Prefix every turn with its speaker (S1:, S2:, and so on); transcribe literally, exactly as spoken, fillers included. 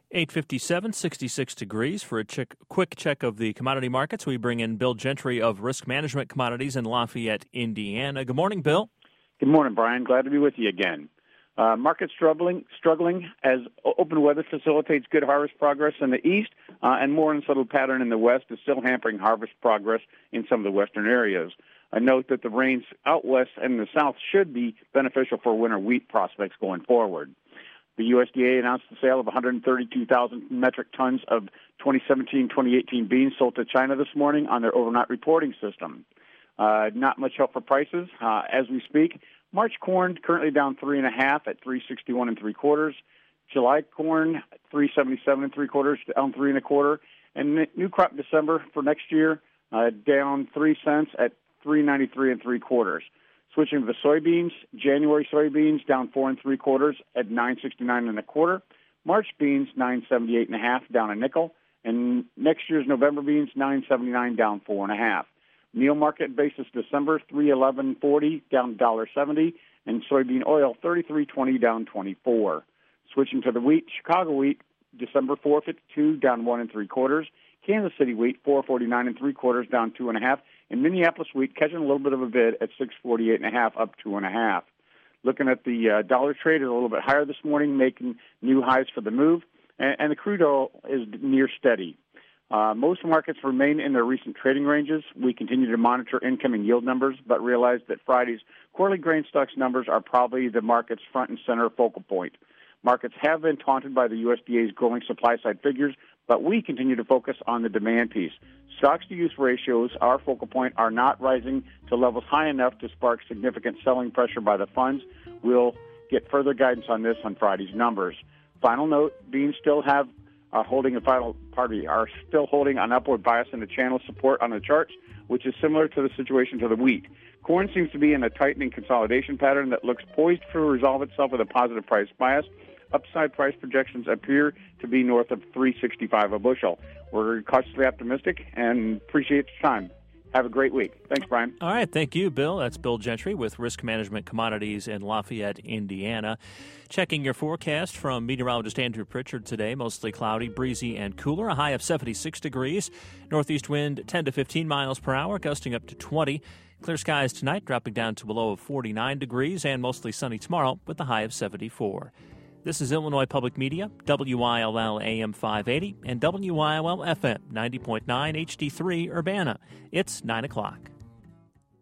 S1: eight fifty-seven, sixty-six degrees. For a check, quick check of the commodity markets, we bring in Bill Gentry of Risk Management Commodities in Lafayette, Indiana. Good morning, Bill.
S2: Good morning, Brian. Glad to be with you again. Uh, market struggling, struggling as open weather facilitates good harvest progress in the east, uh, and more unsettled pattern in the west is still hampering harvest progress in some of the western areas. I note that the rains out west and in the south should be beneficial for winter wheat prospects going forward. The U S D A announced the sale of one hundred thirty-two thousand metric tons of twenty seventeen twenty eighteen beans sold to China this morning on their overnight reporting system. Uh, not much help for prices uh, as we speak. March corn currently down three and a half at three sixty-one and three quarters. July corn three seventy-seven and three quarters down three and a quarter. And new crop December for next year uh, down three cents at three ninety-three and three quarters. Switching to the soybeans, January soybeans down four and three quarters at nine sixty-nine and a quarter. March beans nine seventy-eight and a half down a nickel, and next year's November beans nine seventy-nine down four and a half. Meal market basis December three eleven forty down one dollar seventy, and soybean oil thirty-three twenty down twenty-four. Switching to the wheat, Chicago wheat December four fifty-two down one and three quarters. Kansas City wheat four forty-nine and three quarters down two and a half, and Minneapolis wheat catching a little bit of a bid at six forty-eight and a half up two and a half. Looking at the uh, dollar trade, is a little bit higher this morning, making new highs for the move, and, and the crude oil is near steady. Uh, most markets remain in their recent trading ranges. We continue to monitor incoming yield numbers, but realize that Friday's quarterly grain stocks numbers are probably the market's front and center focal point. Markets have been taunted by the U S D A's growing supply-side figures, but we continue to focus on the demand piece. Stocks-to-use ratios, our focal point, are not rising to levels high enough to spark significant selling pressure by the funds. We'll get further guidance on this on Friday's numbers. Final note, beans still have are holding a final party are still holding an upward bias in the channel support on the charts, which is similar to the situation to the wheat. Corn seems to be in a tightening consolidation pattern that looks poised to resolve itself with a positive price bias. Upside price projections appear to be north of three sixty-five a bushel. We're cautiously optimistic and appreciate your time. Have a great week. Thanks, Brian.
S1: All right. Thank you, Bill. That's Bill Gentry with Risk Management Commodities in Lafayette, Indiana. Checking your forecast from meteorologist Andrew Pritchard today. Mostly cloudy, breezy, and cooler. A high of seventy-six degrees. Northeast wind ten to fifteen miles per hour, gusting up to twenty. Clear skies tonight, dropping down to a low of forty-nine degrees, and mostly sunny tomorrow with a high of seventy-four. This is Illinois Public Media, W I L L A M five eighty and W I L L F M ninety point nine H D three Urbana. It's nine o'clock.